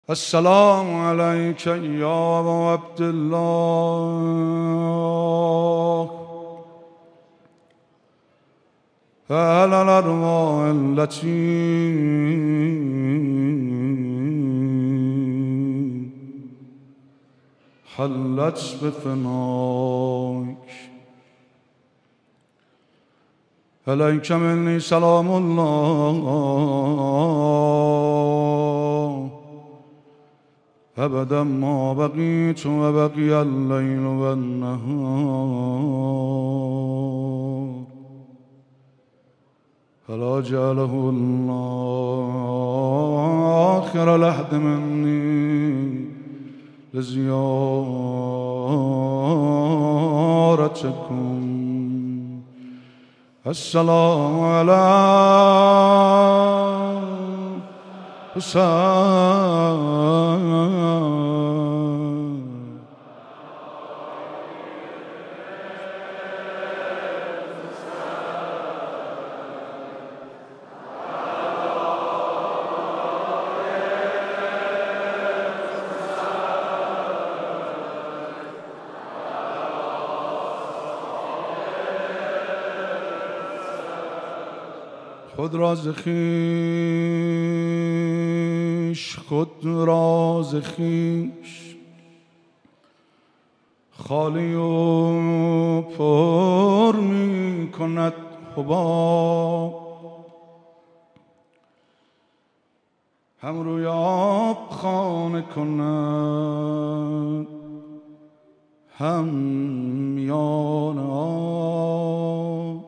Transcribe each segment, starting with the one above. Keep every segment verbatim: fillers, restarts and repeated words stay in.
السلام عليك يا أبا عبد الله على الأرواح التي حلت بفنائك عليك مني سلام الله أبدا ما بقيت وبقي الليل والنهار فلا جعله الله آخر لحظ مني لزيارتكم. السلام على حسين خود راز خویش خود راز خویش خالی و پر می کند حباب هم روی آب خانه کند هم میان آب.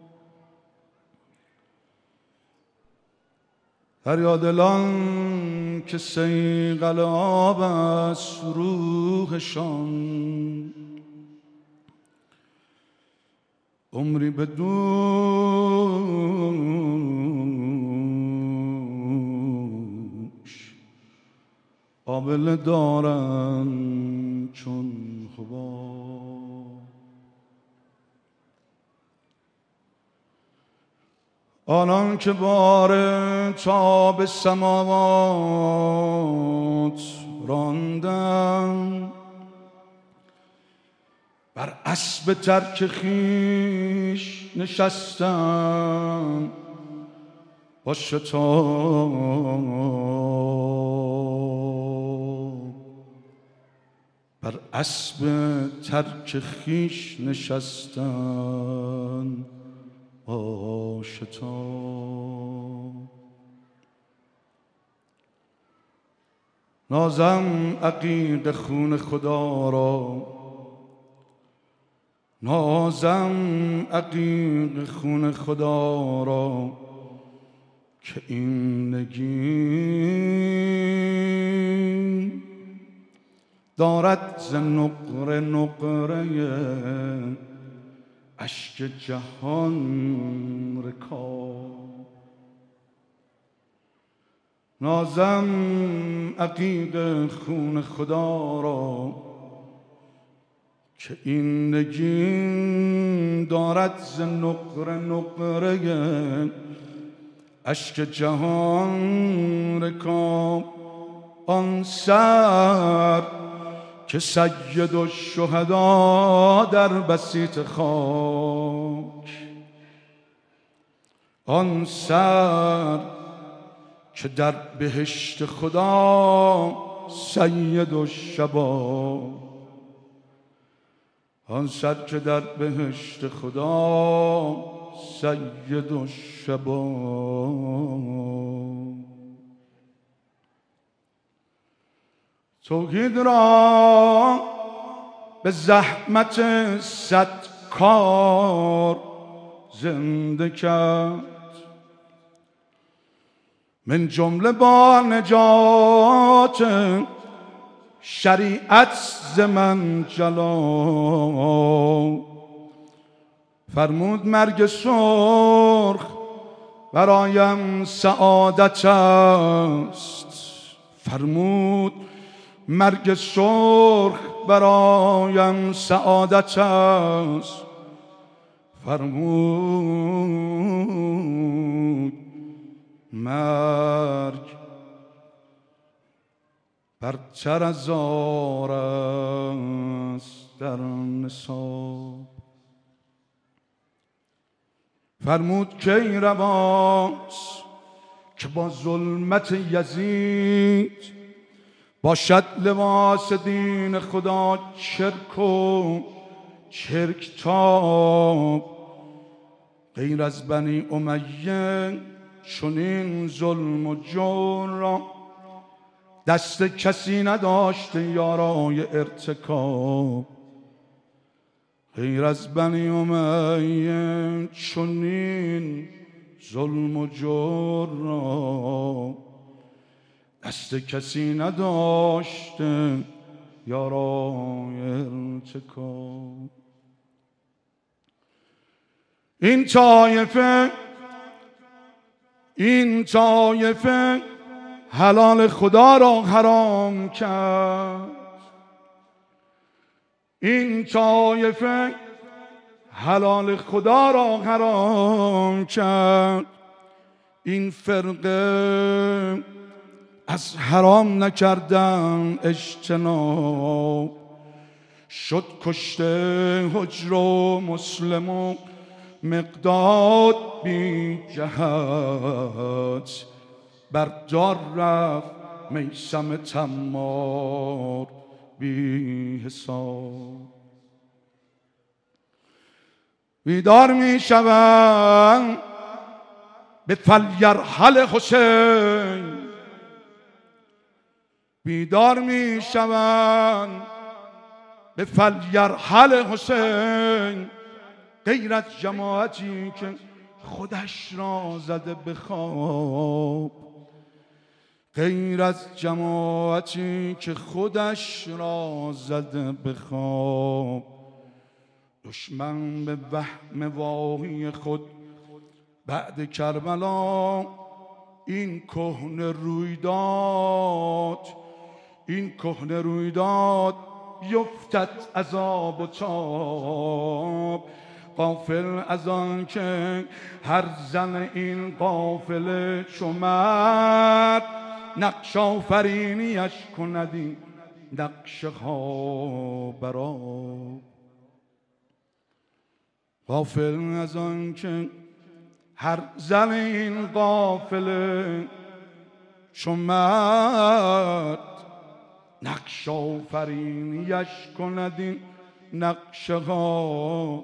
دریادلان که صیقل آب است روحشان عمری بدوش آبله دارند چون حباب. آنان که بار تاب سماوات راندند بر اسب ترک خویش نشستند با شتاب بر اسب ترک خویش نشستند با شتاب. نازم عقیق خون خدا را نازم عقیق خون خدا را که این نگین دارد ز نقره نقره اشک جهان رکاب. نازم عقیق خون خدا را که این نگین دارد ز نقره نقره اشک جهان رکاب. آن سر که سید الشهدا در بسیط خاک آن سر که در بهشت خدا سید الشباب آن سر که در بهشت خدا سید الشباب. توحید را به زحمت صد کار زنده کرد من جمله با نجات شریعت ز من جلا. فرمود مرگ سرخ برایم سعادت است فرمود مرگ سرخ برایم سعادت است فرمود مرگ برتر از زار است در نصاب. فرمود که ای رواست که با ظلمت یزید باشد لباس دین خدا چرک و چرک تاب. غیر از بنی امیه چنین ظلم و جور را دست کسی نداشت یارای ارتکاب. غیر از بنی امیه چنین ظلم و جور را دست کسی نداشت یارای ارتکاب. این طایفه این طایفه حلال خدا را حرام کرد. این طایفه حلال خدا را حرام کرد. این فرقه از حرام نکردن اجتناب. شد کشته حجر و مسلم و مقداد بی جهت. بردار رفت میثم تمار بی حساب. بیدار می شوند به فلیرحل حسین. بیدار می شوند به فلیرحل حسین. غیر از جماعتی که خودش را زده به خواب. غیر از جماعتی که خودش را زده به خواب. دشمن به وهم واهی خود بعد کربلا این کهنه رویداد این کهنه رویداد بیفتد عذاب و تاب. غافل از آن که هر زن این قافله چو مرد نقش آفرینیش کند این نقشه ها برآب. غافل از آن که هر زن این قافله چو مرد نقش آفرینیش کند این نقشه ها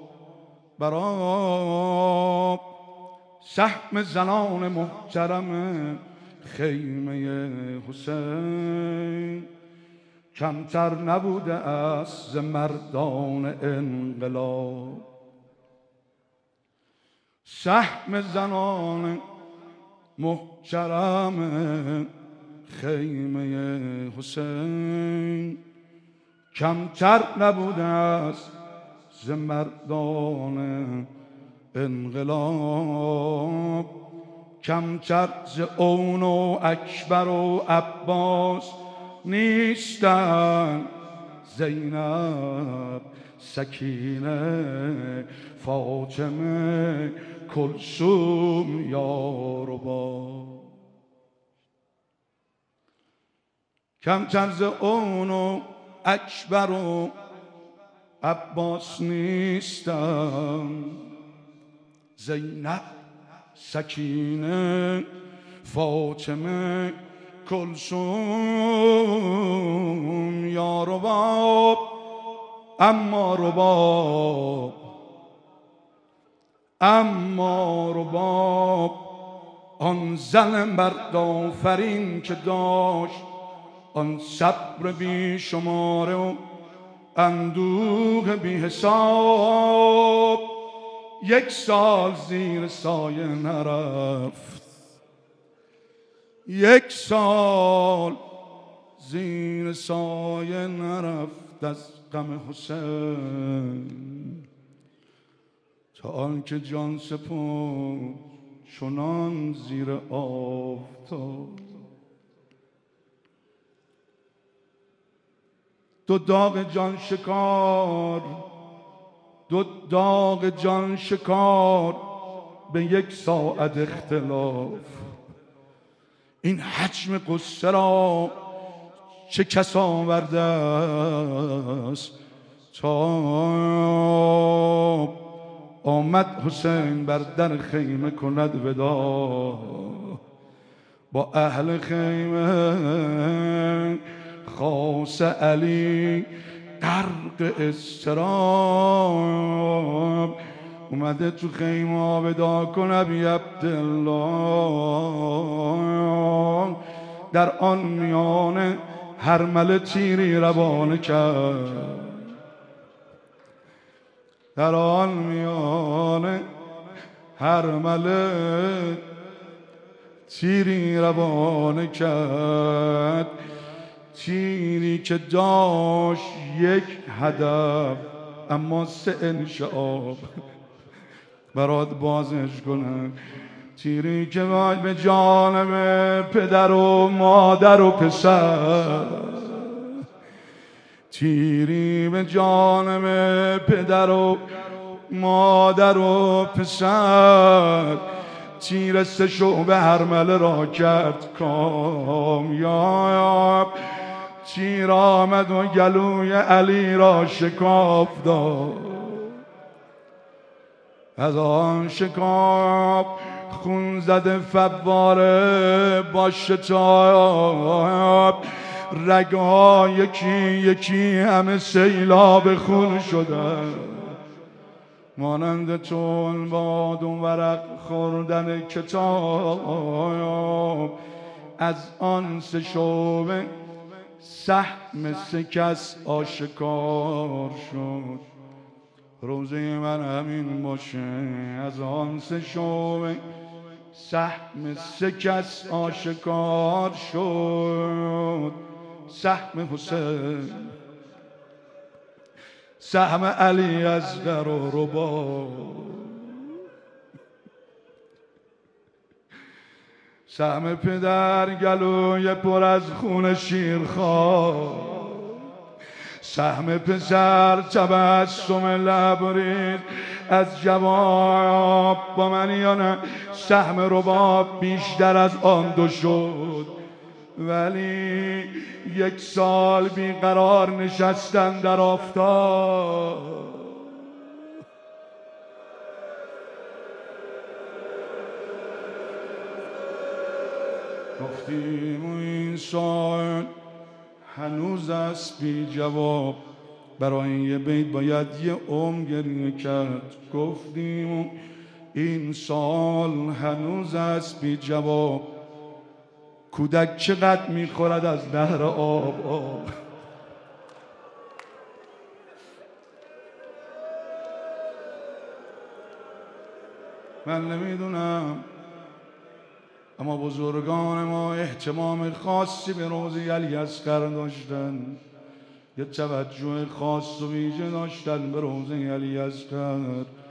برآب. سهم زنان محترم خیمه حسین کمتر نبوده است ز مردان انقلاب. سهم زنان محترم خیمه حسین کمتر نبوده است ز مردان انقلاب. کمتر ز اون و اکبر و عباس نیستن. زینب، سکینه، فاطمه، کلثوم یار و بار. کمتر ز اون و اکبر و عباس نیستم. زینب، سکینه، فاطمه، کلثوم یا رباب. اما رباب اما رباب آن زن مرد آفرین که داشت آن صبر بی شماره و اندوه بی حساب. یک سال زیر سایه نرفت. یک سال زیر سایه نرفت از غم حسین. تا آنکه جان سپرد چنان زیر آفتاب. دو داغ جان شکار دو داغ جان شکار به یک ساعت اختلاف. این حجم قصه را چه کس آورده است تا آمد حسین بر در خیمه کند ودا با اهل خیمه خاص علی غرق اضطراب اومده تو خیمه ودا کن ابی عبدالله در آن میانه هرمله تیری روانه کرد در آن میانه هرمله تیری روانه کرد تیری که داشت یک هدف اما سه انشعاب برات بازش کنم تیری که باید به جانب پدر و مادر و پسر تیری به جانب پدر و مادر و پسر تیر سه شعبه هرمله را کرد کامیاب تیر آمد و گلوی علی را شکاف داد از آن شکاف خون زده فواره با شتاب رگها یکی یکی همه سیلاب خون شدن مانند تول باد و ورق خوردن کتاب از آن سه شعبه سهم سه کس آشکار شد روزه من همین باشه از آن سه شعبه سهم سه کس آشکار شد سهم حسین سهم علی اصغر و رباب سهم پدر گلوی پر از خون شیرخوار سهم پسر تبسم لبریز از جواب با من یا نه سهم رباب بیشتر از آن دو شد ولی یک سال بیقرار نشستن در آفتاب گفتیم و این سال هنوز است بی جواب برای این یه بیت باید یه عمر گریه کرد گفتیم و این سال هنوز است بی جواب کودک چقدر میخورد از نهر آب آب من نمیدونم اما بزرگان ما اهتمام خاصی به روزه علی اصغر داشتن یه توجه خاص و ویژه داشتن به روزه علی اصغر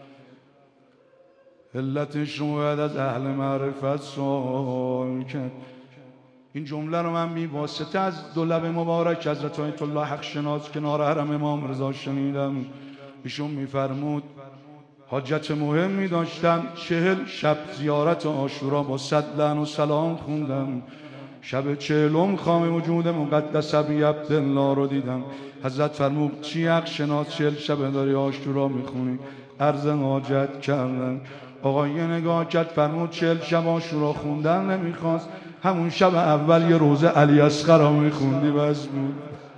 علتش رو باید از اهل معرفت سوال کرد این جمله رو من بی واسطه از دو لب مبارک حضرت آیت الله حق شناس کنار حرم امام رضا شنیدم ایشون میفرمود حاجت مهمی داشتم چهل شب زیارت عاشورا با صد لعن و سلام خوندم شب چهلم خام وجود مقدس ابی عبدالله رو دیدم حضرت فرمود چی حق شناس چهل شب داری عاشورا میخونی عرض حاجت کردن آقا یه نگاه کرد فرمود چهل شب عاشورا خوندن نمیخواست همون شب اول یه روزه علی اصغر رو میخوندی بس بود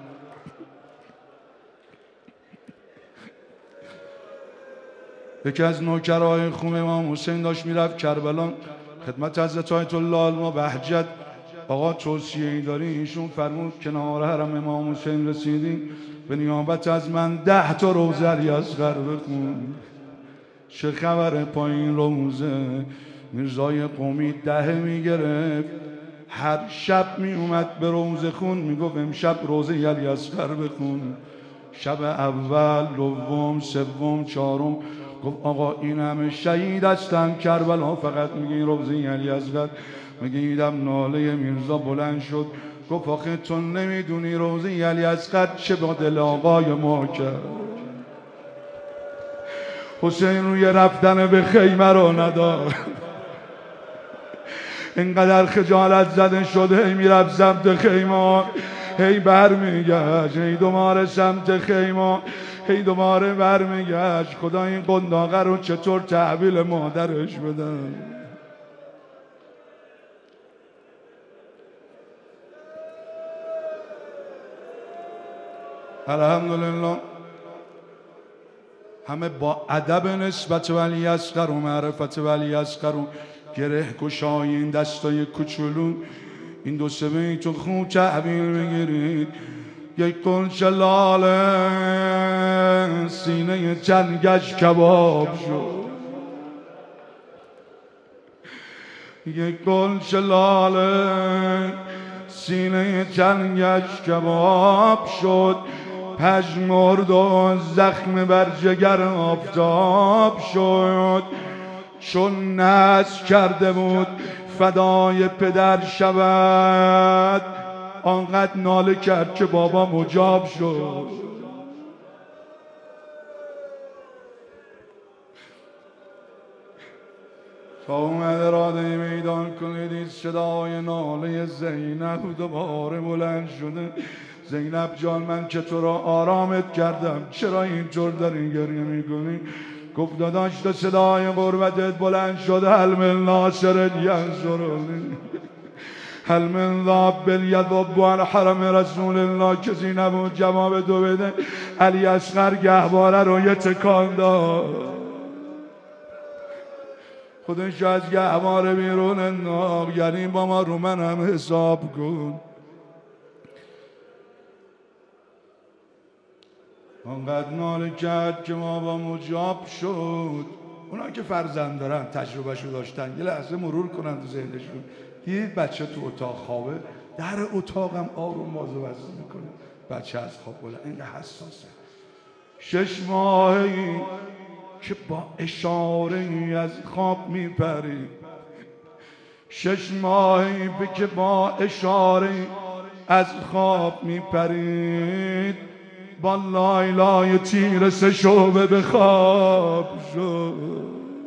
یکی از نوکرهای خوم امام حسین داشت میرفت کربلا خدمت حضرت آیت الله ما بهجت آقا توصیه ای داری ایشون فرمود کنار حرم امام حسین رسیدیم به نیابت از من ده تا روزه علی اصغر بخون چه خبر پایین روزه میرزای قومی ده میگرفت هر شب میومد به روزه خون میگفت امشب روزه علی اصغر بخون شب اول دوم سوم چهارم گفت آقا این همه شهید هستن کربلا فقط میگه روزه علی اصغر میگه ایدم ناله میرزا بلند شد گفت آخه تو نمیدونی روزه علی اصغر چه با دل آقای ما کرد حسین روی رفتن به خیمه رو ندار اینقدر خجالت زده شده میرفت سمت خیمه هی برمیگشت، هی دوباره سمت خیمه، هی دوباره برمیگشت. خدا این قنداقه رو چطور تحویل مادرش بدم؟ الحمدلله همه با ادب نسبت ولی اصغر و معرفت ولی اصغر و گره گشای این دستای کوچولو این دو سه بیت خوب تحویل بگیرید. یک قنچ لاله سینه چنگش کباب شد، یک قنچ لاله سینه چنگش کباب شد، پژمرد و زخم بر جگر آفتاب شد. چون نذر کرده بود فدای پدر شود، آنقدر ناله کرد که بابا مجاب شد. تا اومد اراده میدان کنید صدای ناله زینب دوباره بلند شده. زینب جان من که تو را آرامت کردم، چرا اینطور داری گریه میکنی؟ گفت داداش تا صدای قربتت بلند شده، هل من ناصر ینصرنی، هل من ذاب یذب عن حرم رسول الله. کسی نبود جواب دو بده. علی اصغر گهواره رو یه تکان داد، خودش از گهواره بیرون انداخت، یعنی با ما رو من هم حساب کن. آنقدر ناله کرد که ما با مجاب شد. اونا که فرزند دارن تجربهشو داشتن یه لحظه مرور کنن تو ذهنشون، دید بچه تو اتاق خوابه، در اتاقم آروم باز و بسته میکنه، بچه از خواب بلند، اینقدر حساسه. شش ماهی که با اشاره از خواب میپرید، شش ماهی که با اشاره از خواب میپرید، با لای لای تیر سه شعبه به خواب شد.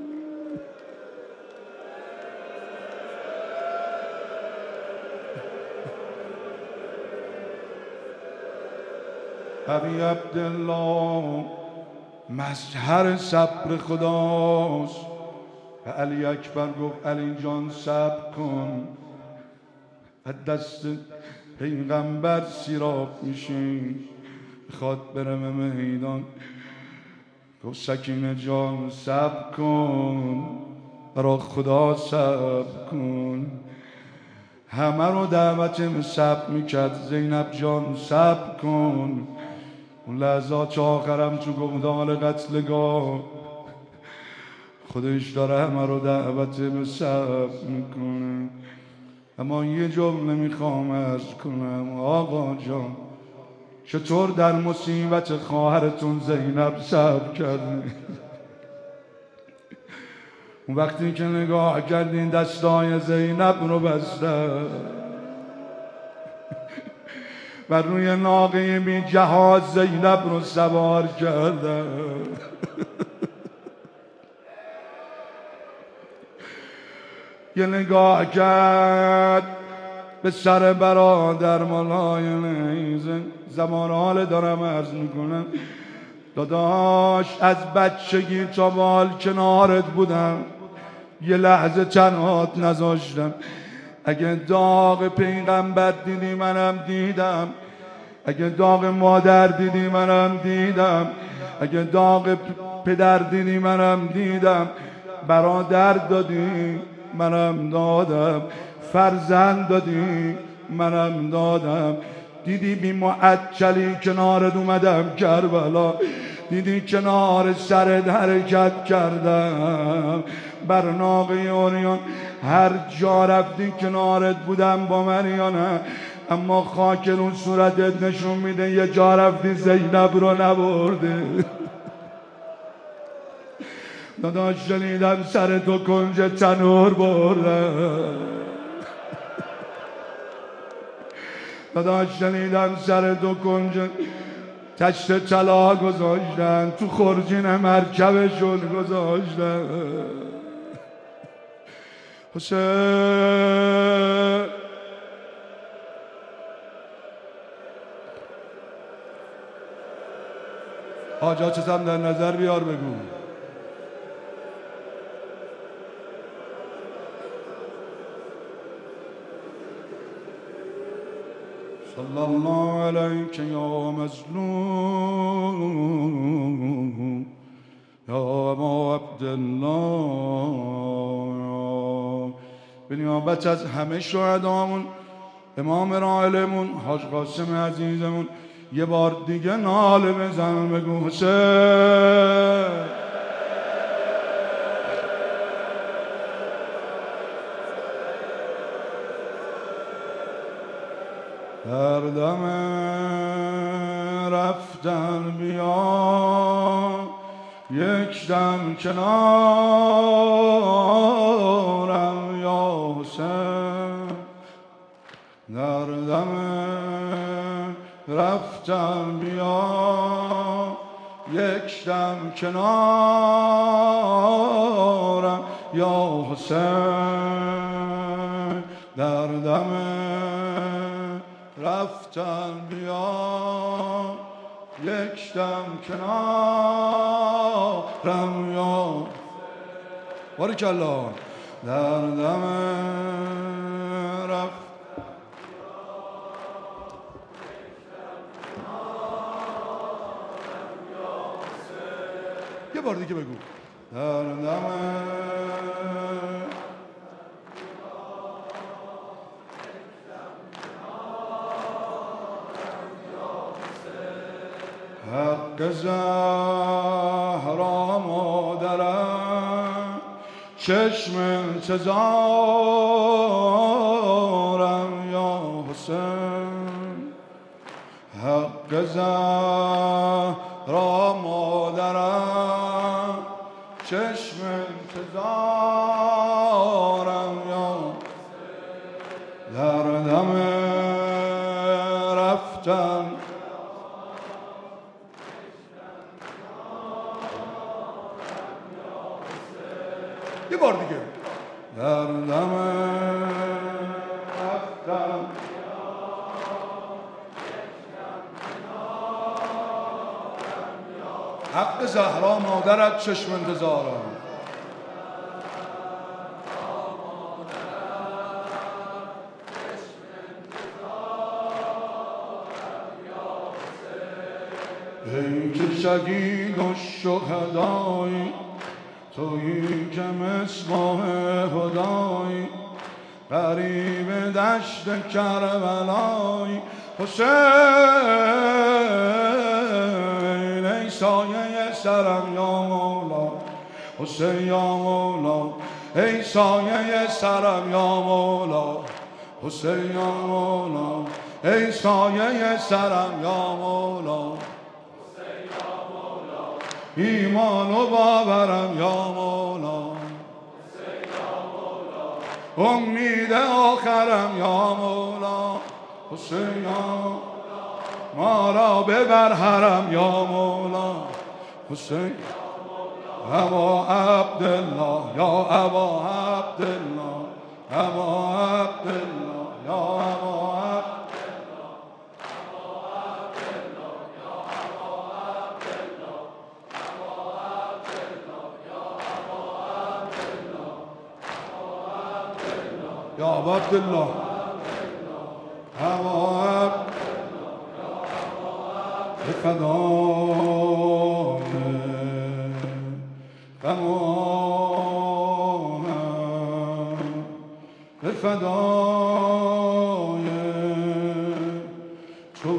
ابی عبدالله مظهر صبر خداست. و علی اکبر گفت علی جان صبر کن، دست پیغمبر سیراب میشی، میخواد برم میدان. گفت سکینه جان صبر کن، برا خدا صبر کن. همه رو دعوتم صبر میکرد، زینب جان صبر کن. اون لحظات آخرم تو گمدان قتلگاه خودش داره همه رو دعوت به صبر میکنه. اما یه جمله میخوام عرض کنم، آقا جان چطور در مصیبت خواهرتون زینب صبر کردین؟ اون وقتی که نگاه کردین دستای زینب رو بسته و روی ناقه بی جهاز زینب رو سوار کرده. یه نگاه کرد به سر برادر مالای نیزه. زمان حال دارم عرض میکنم داداش، از بچگی تا بال کنارت بودم، یه لحظه تنهات نذاشتم. اگه داغ پیغمبر دیدی منم دیدم، اگه داغ مادر دیدی منم دیدم، اگه داغ پدر دیدی منم دیدم، برادر دادی منم دادم، فرزند دادی منم دادم. دیدی بی معجلی کنارت اومدم کربلا، دیدی کنار سرت حرکت کردم بر ناقه اوریان، هر جا رفتی کنارت بودم با من یا نه، اما خاک رو صورتت نشون میده یه جا رفتی زینب رو نبرده. داداش شنیدم سر تو کنج تنور بردم، داداش شنیدم سر تو کنج تشت طلا گذاشتن، تو خورجین مرکبشون گذاشتن. حسین حاجات هم در نظر بیار بگو. صلی الله علیک یا مظلوم یا ابا عبدالله. به نیابت از همه شهدامون، امام راحلمون حاج قاسم عزیزمون، یه بار دیگه ناله بزن بگو حسین. در دم رفتن بیا، یک دم کنارم یا حسین. در دم رفتن بیا، یک دم کنارم یا حسین. در دم رفتن بیا، یک دم کنارم یا باریکالله. در دم رفت یه بار دیگه بگو. در دم حق زهرا مادرم، چشم انتظارم یا حسین. حق زهرا مادرم، چشم انتظارم یا حسین. در دم رفتن یه بار دیگه. در دم رفتن حق زهرا مادرت، چشم انتظارم. ای که شهید و شهدایی، تویی که مصباح هدایی، غریب دشت کربلایی. حسین ای سایه سرم یا مولا، حسین یا مولا. ای سایه سرم یا مولا، حسین یا مولا. ای سایه سرم یا مولا، ایمان و باورم یا مولا. امید آخرم یا مولا. حسین یا ما را ببر حرم یا مولا. حسین ابا عبدالله یا ابا عبدالله، ابا عبدالله یا ابا یا ابا عبدالله، ابا عبدالله فدای غمانم، به فدای تو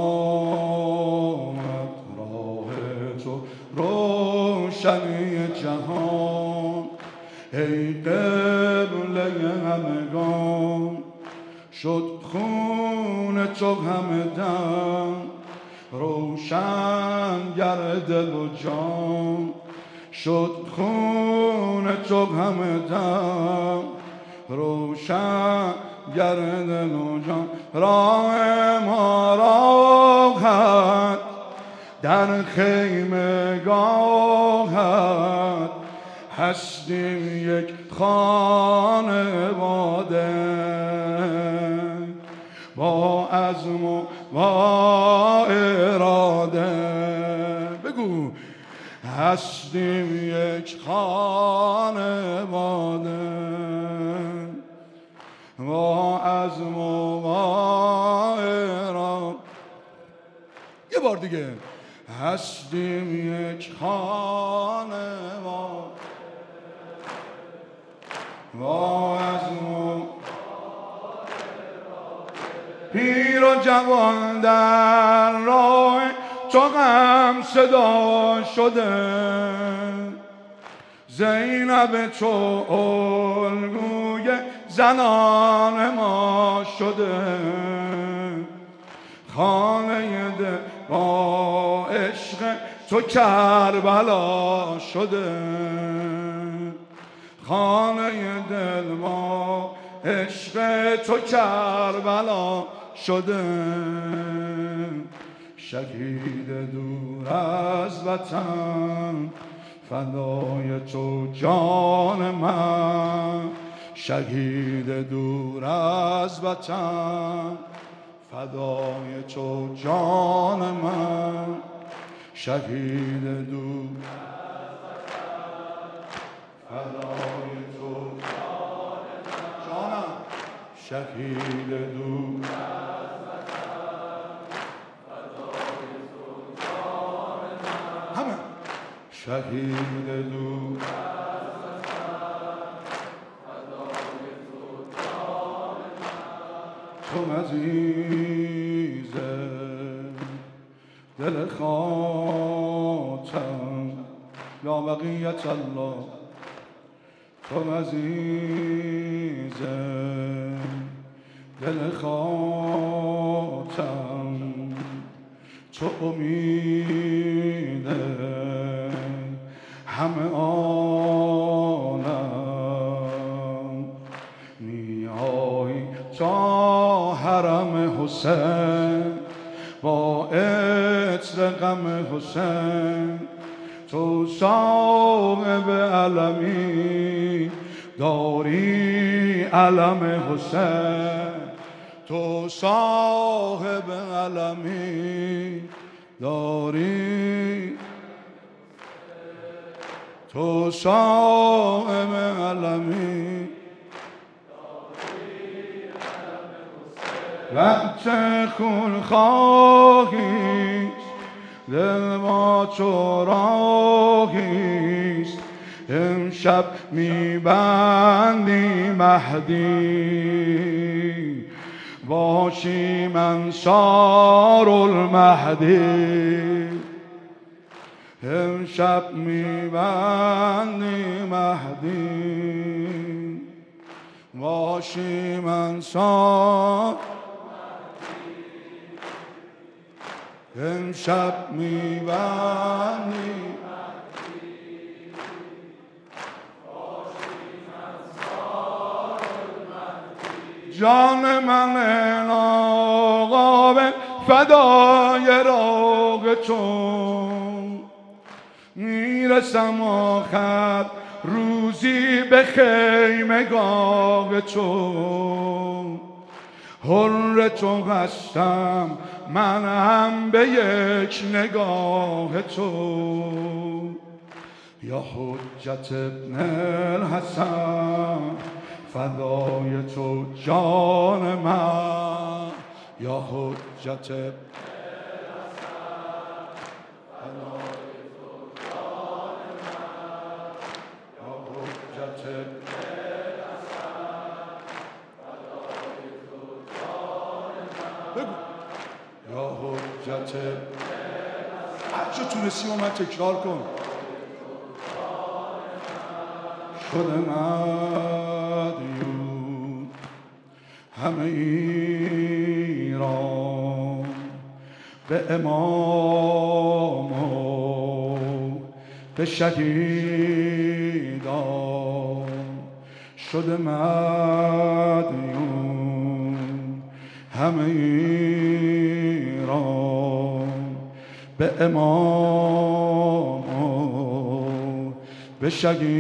رامت راه تو روشنی جهان. ای قبله همگان، شد خون تو همه دم، روشن گر دل و جان. شد خون تو همه دم، روشن گر دل و جان. راه ما راحت در خیمگاهت، هستیم یک خانواده با عزم و با اراده. بگو هستیم یک خانواده با عزم و با ارادت. یه بار دیگه. هستیم یک خانواده با عزم و پیر و جوان در راه تو غم صدا شده، زینب تو الگوی زنان ما شده، خانه دل با عشق تو کربلا شده، خانه دل با عشق تو کربلا شده، شهید دور از وطن فدای تو جان من، شهید دور از وطن فدای تو جان من، شهید دور از وطن فدای تو جان من، جانم شهید دور از وطن فدای تو جان من، همه شهید دور از تو عزیز دل خاطم یا بقیت الله، تو عزیز دل خاطم، تو امید همه عالم، میایی تا حرم حسین با عطر غم حسین، تو صاحب علمی داری علم حسین، تو صاحب علمی داری، تو صاحب علمی وقت خون خواهیست دل با تو راهیست، امشب میبندی مهدی باشیم انصار المهدی، امشب میبندی مهدی باشیم انصار، امشب میبندی جان من آقا به فدای راه تو، میرسم آخر روزی به خیمگاه تو، حر تو هستم من هم به یک نگاه تو، یا حجت ابن الحسن فدای تو جان من، یا حجت ابن الحسن فدای تو جان من، یا حجت ابن الحسن فدای تو جان من، یا حجت هر چه تونستی و من تکرار کن. شده مدیون همه ایران به امام و به شهیدان، شده مدیون همه ایران به امام و به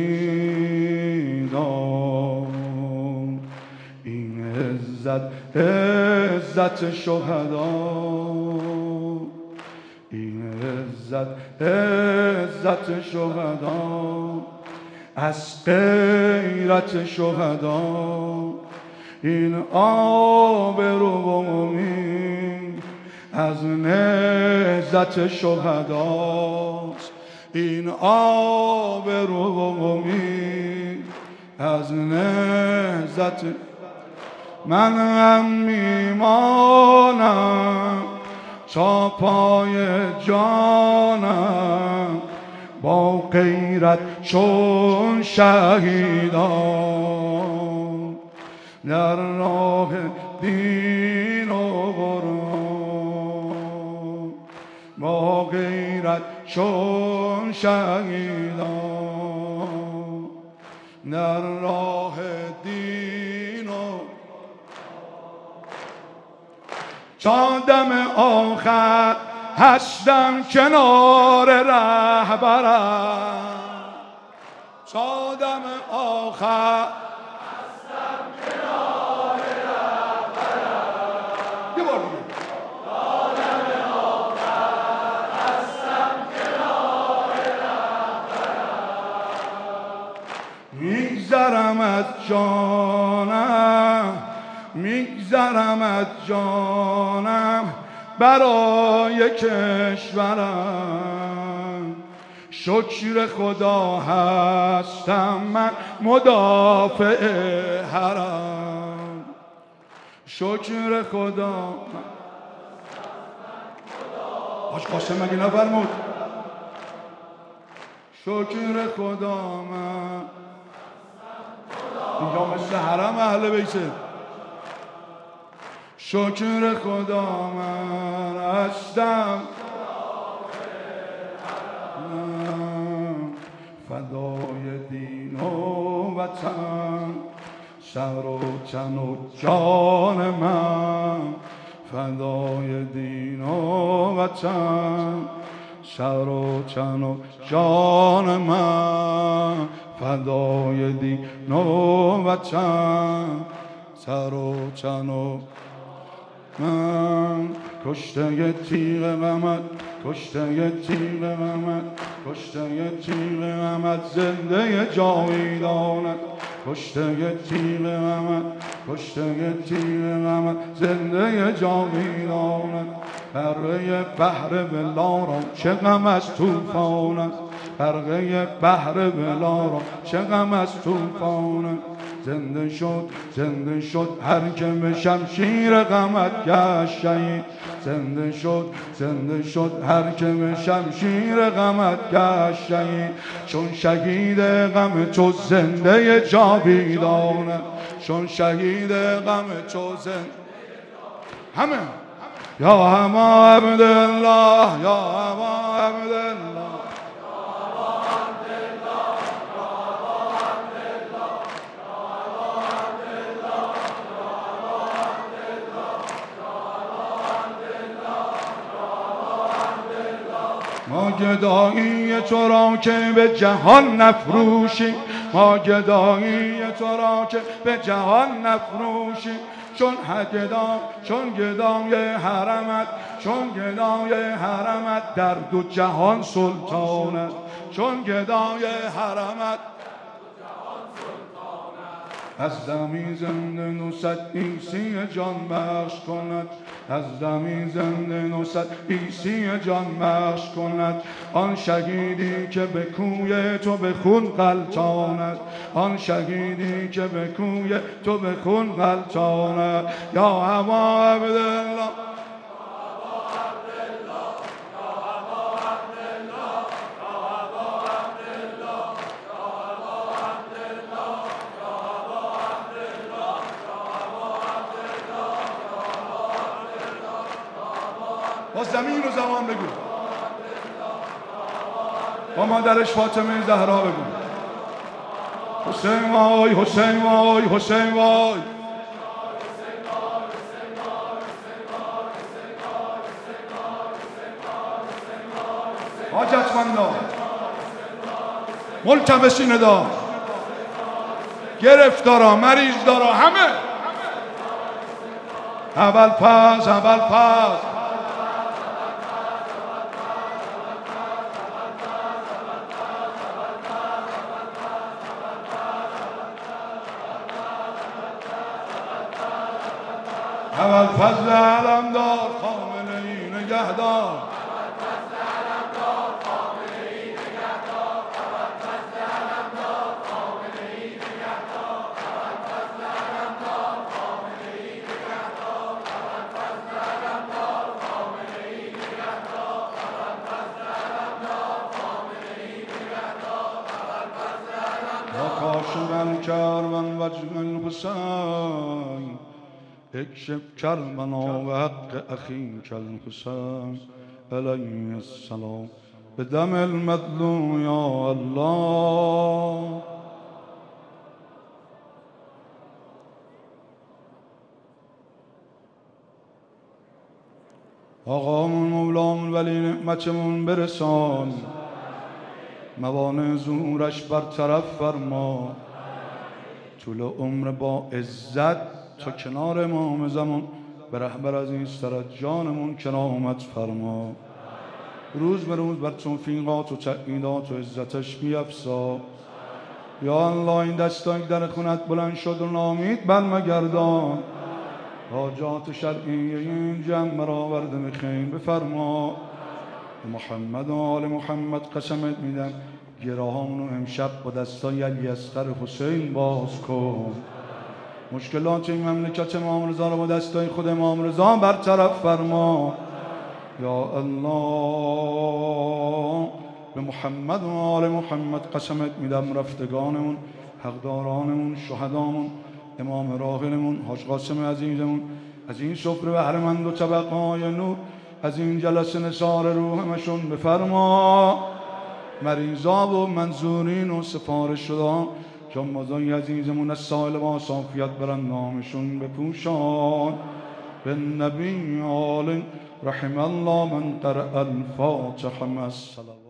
شهیدان، این عزت عزت شهدا، این عزت عزت عزت شهدا، از غیرت شهدا، این آبرومی از نهضت شهداست، این آبرومی از نهضت. من هم میمانم تا پای جانم با غیرت چون شهیدان در راه دین و قرآن، با غیرت چون شهیدان در راه دین و تا دم آخر هستم کنار رهبرم، تا دم آخر هستم کنار رهبرم. یه بار دیگه. تا دم آخر هستم کنار رهبرم. میگذرم از جانم، میگذرم از جانم برای کشورم، شکر خدا هستم من مدافع حرم، شکر خدا. حاج قاسم مگه نفرمود؟ شکر خدا من اینجا مثل حرم اهل بیته. شکر خدا من هستم فدای دین و وطن، سر و تن و جان من، فدای دین و وطن، سر و تن و جان من، فدای دین و وطن، سر و تن و من. کشته تیغ غمت، کشته تیغ غمت، کشته تیغ غمت زنده جاویدانت، کشته تیغ غمت، کشته تیغ غمت زنده جاویدانت. برقه بحر بلارا چه غم از طوفان است، برقه بحر بلارا چه غم از طوفان است. زنده شد زنده شد هر که به شمشیر غمت گشت شهید، زنده شد زنده شد هر که به شمشیر غمت گشت شهید. چون شهید غم تو زنده جاویدانه، چون شهید غم تو زنده همه. یا اما عبدالله، یا اما عبدالله، ما گدایی تو را که به جهان نفروشیم، ما گدایی تو را که به جهان نفروشیم. چون گدا چون گدای حرمت، چون گدای حرمت در دو جهان سلطانت، چون گدای حرمت از دمی زنده نوصد عیسی جان بخش کند، از دمی زنده نوصد عیسی جان بخش کند. آن شهیدی که به کوی تو به خون غلطاند، آن شهیدی که به کوی تو به خون غلطاند. یا ابا عبدالله، با زمین و زمان بگو، با مادرش فاطمه زهرا بگو. حسین وای، حسین وای، حسین وای. حاجتمندا، ملتمسین دا، گرفتارا، مریض دارا، همه اول پس، اول پس. اول فضل علمدار خامنه ای نگهدار وكاشف الكرب وجه الحسين اكشف كربنا وحق أخيك الحسين عليه السلام بدم المظلوم يا الله. آقامون مولامون ولی نعمتمون برسان، موانع ظهورش برطرف فرما، طول عمر با عزت تا کنار امام زمان به رهبر از این سرت جانمون کرامت فرما. روز به روز بر توفیقات و تأییدات و عزتش بیفزا. یا الله این دستایی در خونت بلند شد و نامید برمگردان، حاجات شرعی این جمع برآورده به خیر بفرما. محمد و آل محمد قسمت میدم گراهامونو امشب با دستای علی اصغر حسین باز کن. مشکلات این مملکت امام رضا رو با دستای خود امام رضا برطرف فرما. یا الله به محمد و آل محمد قسمت میدم رفتگانمون، حقدارانمون، شهدامون، امام راحلمون، حاج قاسم عزیزمون، از این سفره بهره‌مند و طبقه‌های نور، از این جلسه نثار روحمشون بفرما. مریضا و منظورین و سفارش شدهان جنبازای عزیزمون از سائل با صافیت برن نامشون بپوشان. به نبی آل رحم الله من قرأ الفاتحه مع الصلوات.